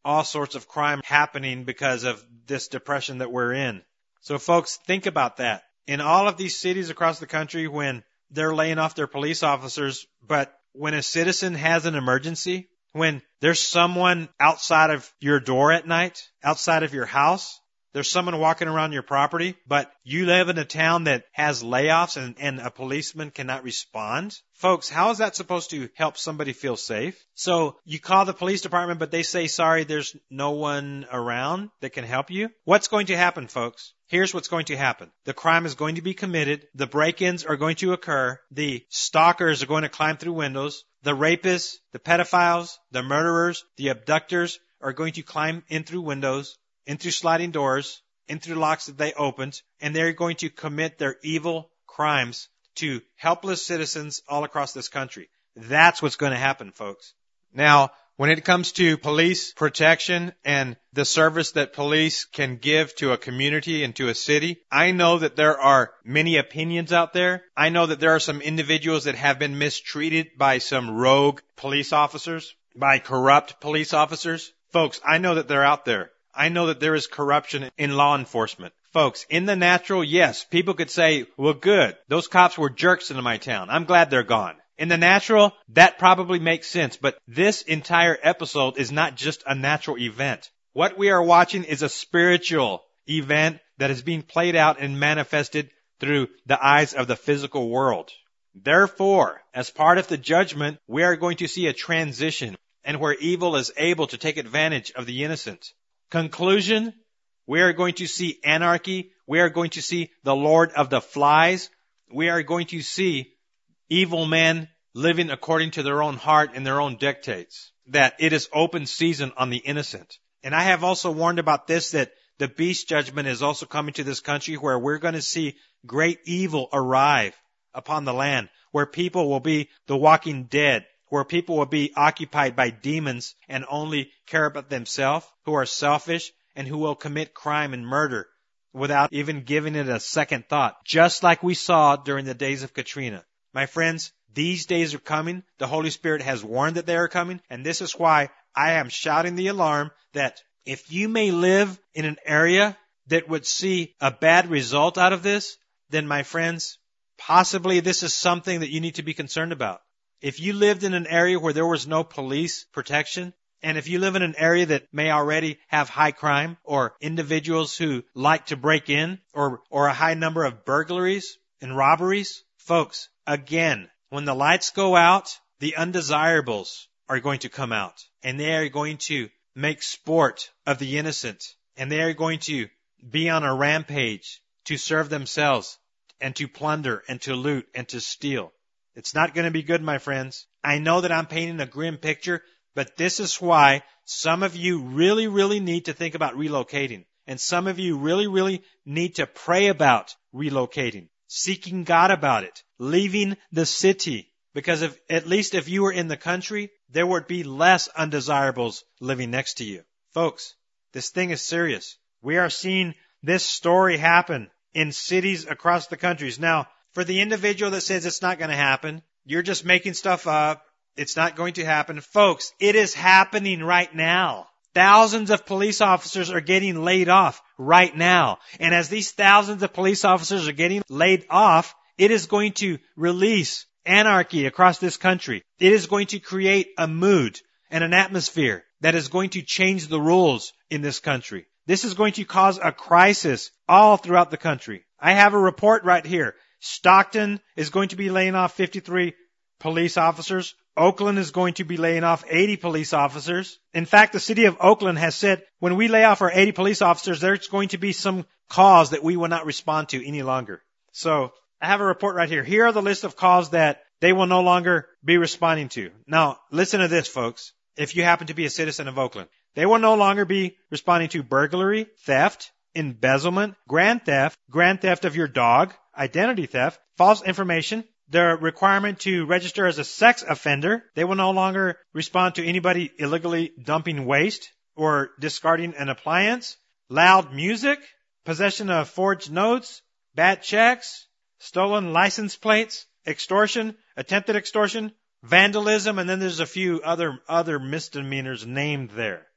all sorts of crime happening because of this depression that we're in. So folks, think about that. In all of these cities across the country, when they're laying off their police officers, but when a citizen has an emergency, when there's someone outside of your door at night, outside of your house, there's someone walking around your property, but you live in a town that has layoffs and, and a policeman cannot respond. Folks, how is that supposed to help somebody feel safe? So you call the police department, but they say, sorry, there's no one around that can help you. What's going to happen, folks? Here's what's going to happen. The crime is going to be committed. The break-ins are going to occur. The stalkers are going to climb through windows. The rapists, the pedophiles, the murderers, the abductors are going to climb in through windows, in through sliding doors, in through locks that they opened, and they're going to commit their evil crimes to helpless citizens all across this country. That's what's going to happen, folks. Now, when it comes to police protection and the service that police can give to a community and to a city, I know that there are many opinions out there. I know that there are some individuals that have been mistreated by some rogue police officers, by corrupt police officers. Folks, I know that they're out there. I know that there is corruption in law enforcement. Folks, in the natural, yes, people could say, well, good, those cops were jerks in my town. I'm glad they're gone. In the natural, that probably makes sense, but this entire episode is not just a natural event. What we are watching is a spiritual event that is being played out and manifested through the eyes of the physical world. Therefore, as part of the judgment, we are going to see a transition and where evil is able to take advantage of the innocent. Conclusion, we are going to see anarchy. We are going to see the Lord of the Flies. We are going to see evil men living according to their own heart and their own dictates. That it is open season on the innocent. And I have also warned about this, that the beast judgment is also coming to this country, where we're going to see great evil arrive upon the land, where people will be the walking dead, where people will be occupied by demons and only care about themselves, who are selfish and who will commit crime and murder without even giving it a second thought, just like we saw during the days of Katrina. My friends, these days are coming. The Holy Spirit has warned that they are coming, and this is why I am shouting the alarm that if you may live in an area that would see a bad result out of this, then my friends, possibly this is something that you need to be concerned about. If you lived in an area where there was no police protection, and if you live in an area that may already have high crime or individuals who like to break in or, or a high number of burglaries and robberies, folks, again, when the lights go out, the undesirables are going to come out, and they are going to make sport of the innocent, and they are going to be on a rampage to serve themselves and to plunder and to loot and to steal. It's not going to be good, my friends. I know that I'm painting a grim picture, but this is why some of you really, really need to think about relocating. And some of you really, really need to pray about relocating, seeking God about it, leaving the city. Because if, at least if you were in the country, there would be less undesirables living next to you. Folks, this thing is serious. We are seeing this story happen in cities across the countries. Now, for the individual that says it's not going to happen, you're just making stuff up, it's not going to happen. Folks, it is happening right now. Thousands of police officers are getting laid off right now. And as these thousands of police officers are getting laid off, it is going to release anarchy across this country. It is going to create a mood and an atmosphere that is going to change the rules in this country. This is going to cause a crisis all throughout the country. I have a report right here. Stockton is going to be laying off fifty-three police officers. Oakland is going to be laying off eighty police officers. In fact, the city of Oakland has said when we lay off our eighty police officers, there's going to be some cause that we will not respond to any longer. So I have a report right here. Here are the list of calls that they will no longer be responding to. Now, listen to this, folks. If you happen to be a citizen of Oakland, they will no longer be responding to burglary, theft, embezzlement, grand theft, grand theft of your dog, identity theft, false information, the requirement to register as a sex offender. They will no longer respond to anybody illegally dumping waste or discarding an appliance, loud music, possession of forged notes, bad checks, stolen license plates, extortion, attempted extortion, vandalism, and then there's a few other other misdemeanors named there.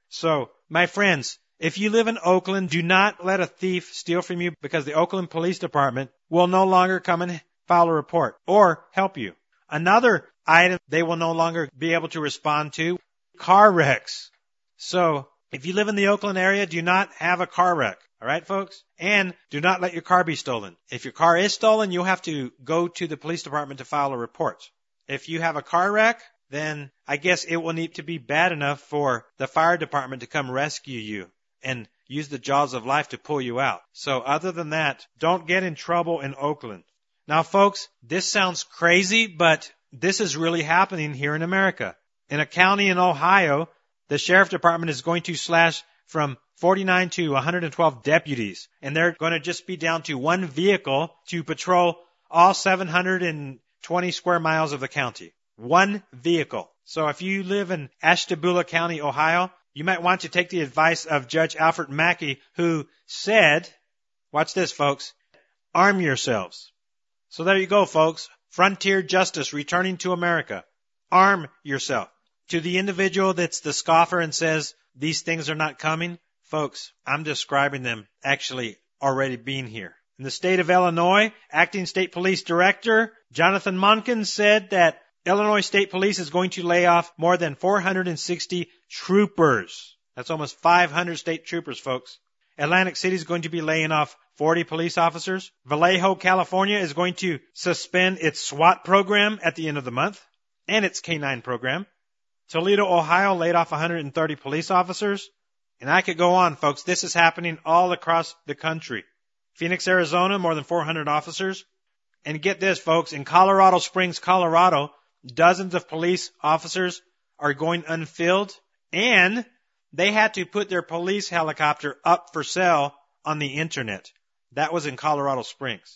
So, my friends, if you live in Oakland, do not let a thief steal from you, because the Oakland Police Department will no longer come and file a report or help you. Another item they will no longer be able to respond to, car wrecks. So, if you live in the Oakland area, do not have a car wreck. All right, folks? And do not let your car be stolen. If your car is stolen, you'll have to go to the police department to file a report. If you have a car wreck, then I guess it will need to be bad enough for the fire department to come rescue you and use the jaws of life to pull you out. So other than that, don't get in trouble in Oakland. Now, folks, this sounds crazy, but this is really happening here in America. In a county in Ohio, the sheriff department is going to slash from forty-nine to one hundred twelve deputies, and they're going to just be down to one vehicle to patrol all seven hundred twenty square miles of the county. One vehicle. So if you live in Ashtabula County, Ohio, you might want to take the advice of Judge Alfred Mackey, who said, watch this, folks, arm yourselves. So there you go, folks. Frontier justice returning to America. Arm yourself. To the individual that's the scoffer and says these things are not coming, folks, I'm describing them actually already being here. In the state of Illinois, Acting State Police Director Jonathan Monken said that Illinois State Police is going to lay off more than four hundred sixty troopers. That's almost five hundred state troopers, folks. Atlantic City is going to be laying off forty police officers. Vallejo, California is going to suspend its SWAT program at the end of the month and its K nine program. Toledo, Ohio laid off one hundred thirty police officers. And I could go on, folks. This is happening all across the country. Phoenix, Arizona, more than four hundred officers. And get this, folks, in Colorado Springs, Colorado, dozens of police officers are going unfilled, and they had to put their police helicopter up for sale on the internet. That was in Colorado Springs.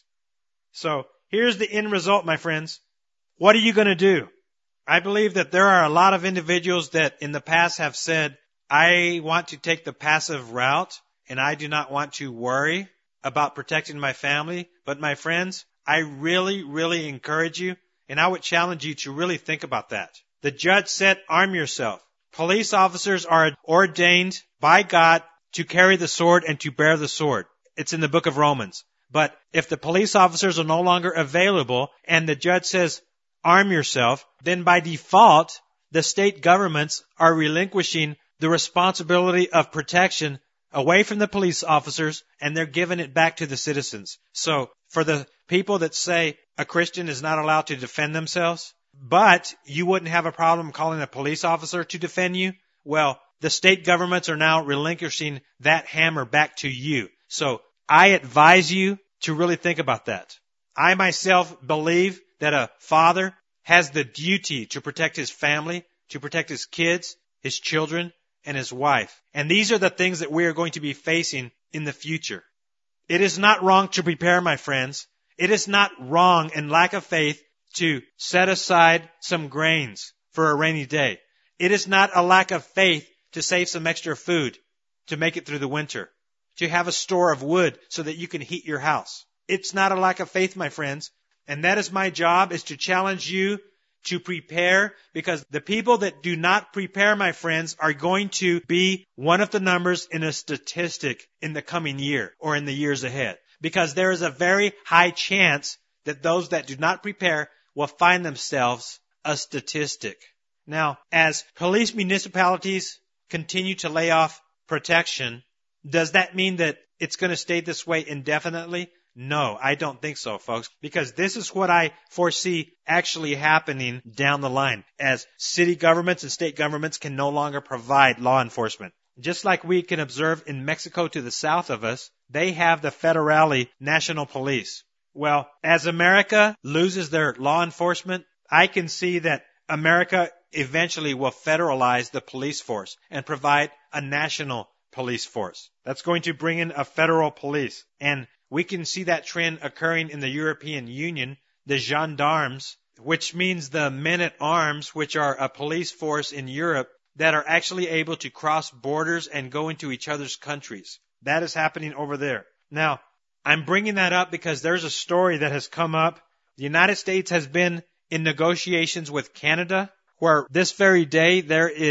So here's the end result, my friends. What are you going to do? I believe that there are a lot of individuals that in the past have said, I want to take the passive route, and I do not want to worry about protecting my family. But my friends, I really, really encourage you, and I would challenge you to really think about that. The judge said, arm yourself. Police officers are ordained by God to carry the sword and to bear the sword. It's in the book of Romans. But if the police officers are no longer available and the judge says, arm yourself, then by default, the state governments are relinquishing the responsibility of protection away from the police officers, and they're giving it back to the citizens. So for the people that say a Christian is not allowed to defend themselves, but you wouldn't have a problem calling a police officer to defend you, well, the state governments are now relinquishing that hammer back to you. So I advise you to really think about that. I myself believe that a father has the duty to protect his family, to protect his kids, his children, and his wife. And these are the things that we are going to be facing in the future. It is not wrong to prepare, my friends. It is not wrong in lack of faith to set aside some grains for a rainy day. It is not a lack of faith to save some extra food to make it through the winter, to have a store of wood so that you can heat your house. It's not a lack of faith, my friends. And that is my job, is to challenge you to prepare, because the people that do not prepare, my friends, are going to be one of the numbers in a statistic in the coming year or in the years ahead. Because there is a very high chance that those that do not prepare will find themselves a statistic. Now, as police municipalities continue to lay off protection, does that mean that it's going to stay this way indefinitely? No, I don't think so, folks, because this is what I foresee actually happening down the line as city governments and state governments can no longer provide law enforcement. Just like we can observe in Mexico to the south of us, they have the Federale National Police. Well, as America loses their law enforcement, I can see that America eventually will federalize the police force and provide a national police force. That's going to bring in a federal police. And we can see that trend occurring in the European Union, the gendarmes, which means the men-at-arms, which are a police force in Europe that are actually able to cross borders and go into each other's countries. That is happening over there. Now, I'm bringing that up because there's a story that has come up. The United States has been in negotiations with Canada, where this very day there is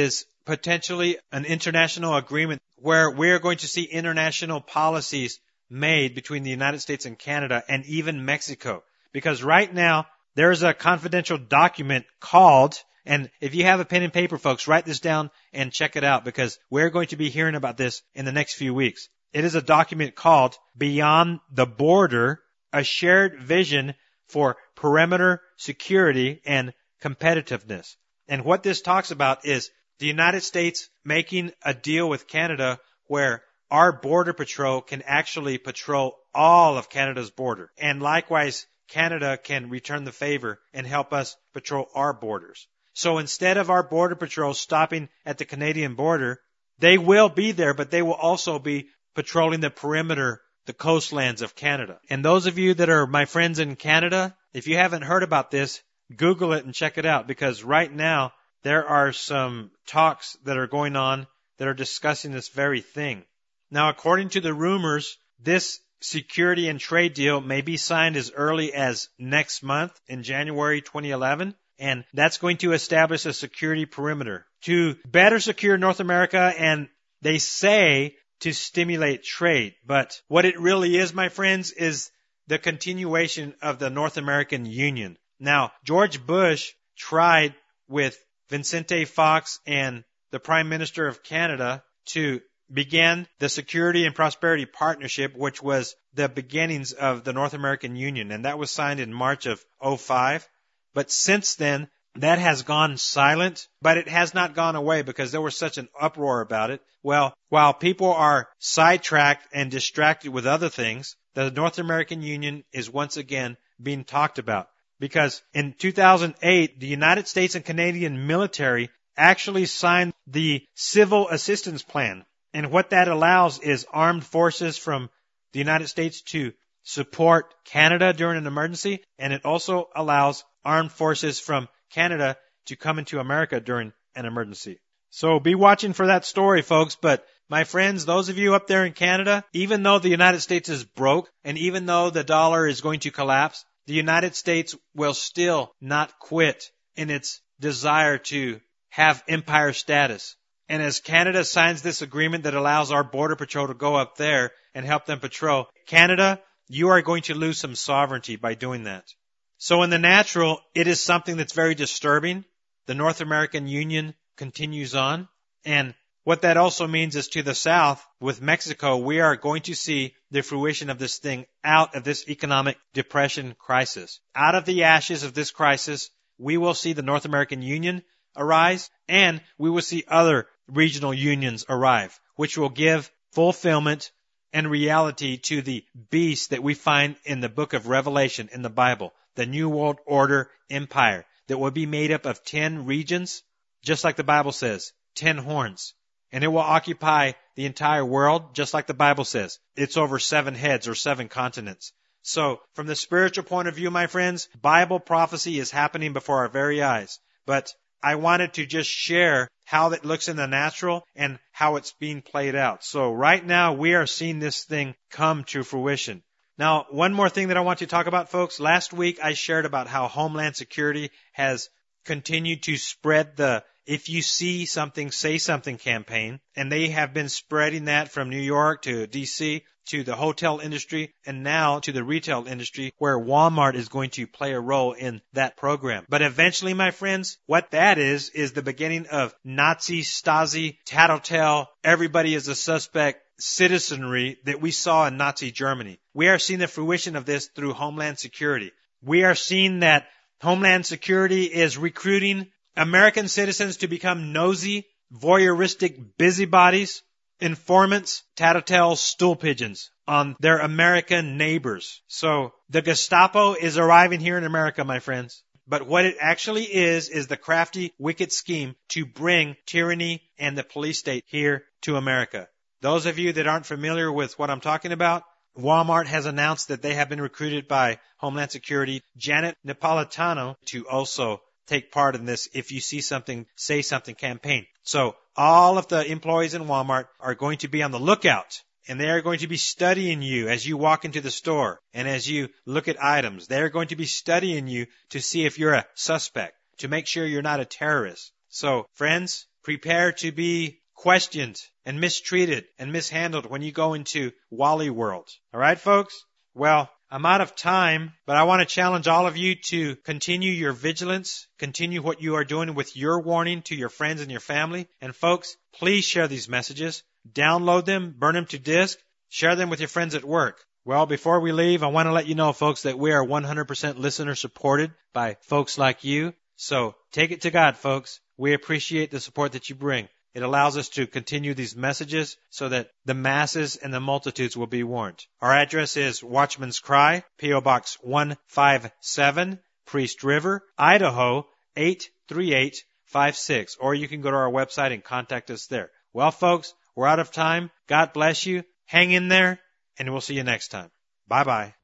potentially an international agreement where we're going to see international policies made between the United States and Canada and even Mexico. Because right now, there's a confidential document called, and if you have a pen and paper, folks, write this down and check it out because we're going to be hearing about this in the next few weeks. It is a document called Beyond the Border, a shared vision for perimeter security and competitiveness. And what this talks about is the United States making a deal with Canada where our border patrol can actually patrol all of Canada's border. And likewise, Canada can return the favor and help us patrol our borders. So instead of our border patrol stopping at the Canadian border, they will be there, but they will also be patrolling the perimeter, the coastlands of Canada. And those of you that are my friends in Canada, if you haven't heard about this, Google it and check it out because right now there are some talks that are going on that are discussing this very thing. Now, according to the rumors, this security and trade deal may be signed as early as next month in January twenty eleven, and that's going to establish a security perimeter to better secure North America, and they say to stimulate trade. But what it really is, my friends, is the continuation of the North American Union. Now, George Bush tried with Vicente Fox and the Prime Minister of Canada to begin the Security and Prosperity Partnership, which was the beginnings of the North American Union, and that was signed in March of oh five. But since then, that has gone silent, but it has not gone away because there was such an uproar about it. Well, while people are sidetracked and distracted with other things, the North American Union is once again being talked about. Because in two thousand eight, the United States and Canadian military actually signed the Civil Assistance Plan. And what that allows is armed forces from the United States to support Canada during an emergency. And it also allows armed forces from Canada to come into America during an emergency. So be watching for that story, folks. But my friends, those of you up there in Canada, even though the United States is broke and even though the dollar is going to collapse, the United States will still not quit in its desire to have empire status. And as Canada signs this agreement that allows our border patrol to go up there and help them patrol, Canada, you are going to lose some sovereignty by doing that. So in the natural, it is something that's very disturbing. The North American Union continues on. And what that also means is to the south, with Mexico, we are going to see the fruition of this thing out of this economic depression crisis. Out of the ashes of this crisis, we will see the North American Union arise, and we will see other regional unions arrive, which will give fulfillment and reality to the beast that we find in the book of Revelation in the Bible, the New World Order Empire, that will be made up of ten regions, just like the Bible says, ten horns. And it will occupy the entire world, just like the Bible says. It's over seven heads or seven continents. So, from the spiritual point of view, my friends, Bible prophecy is happening before our very eyes. But I wanted to just share how that looks in the natural and how it's being played out. So right now we are seeing this thing come to fruition. Now, one more thing that I want to talk about, folks. Last week I shared about how Homeland Security has continued to spread the If You See Something, Say Something campaign. And they have been spreading that from New York to D C to the hotel industry and now to the retail industry, where Walmart is going to play a role in that program. But eventually, my friends, what that is, is the beginning of Nazi, Stasi, tattletale, everybody is a suspect citizenry that we saw in Nazi Germany. We are seeing the fruition of this through Homeland Security. We are seeing that Homeland Security is recruiting American citizens to become nosy, voyeuristic busybodies, informants, tattletales, stool pigeons on their American neighbors. So the Gestapo is arriving here in America, my friends. But what it actually is, is the crafty, wicked scheme to bring tyranny and the police state here to America. Those of you that aren't familiar with what I'm talking about, Walmart has announced that they have been recruited by Homeland Security, Janet Napolitano, to also take part in this If You See Something, Say Something campaign. So all of the employees in Walmart are going to be on the lookout, and they are going to be studying you as you walk into the store and as you look at items. They are going to be studying you to see if you're a suspect, to make sure you're not a terrorist. So, friends, Prepare to be questioned and mistreated and mishandled when you go into Wally World. All right, folks? Well, I'm out of time, but I want to challenge all of you to continue your vigilance, continue what you are doing with your warning to your friends and your family. And folks, please share these messages. Download them, burn them to disk, share them with your friends at work. Well, before we leave, I want to let you know, folks, that we are one hundred percent listener supported by folks like you. So take it to God, folks. We appreciate the support that you bring. It allows us to continue these messages so that the masses and the multitudes will be warned. Our address is Watchman's Cry, P O Box one five seven, Priest River, Idaho eight three eight five six. Or you can go to our website and contact us there. Well, folks, we're out of time. God bless you. Hang in there, and we'll see you next time. Bye-bye.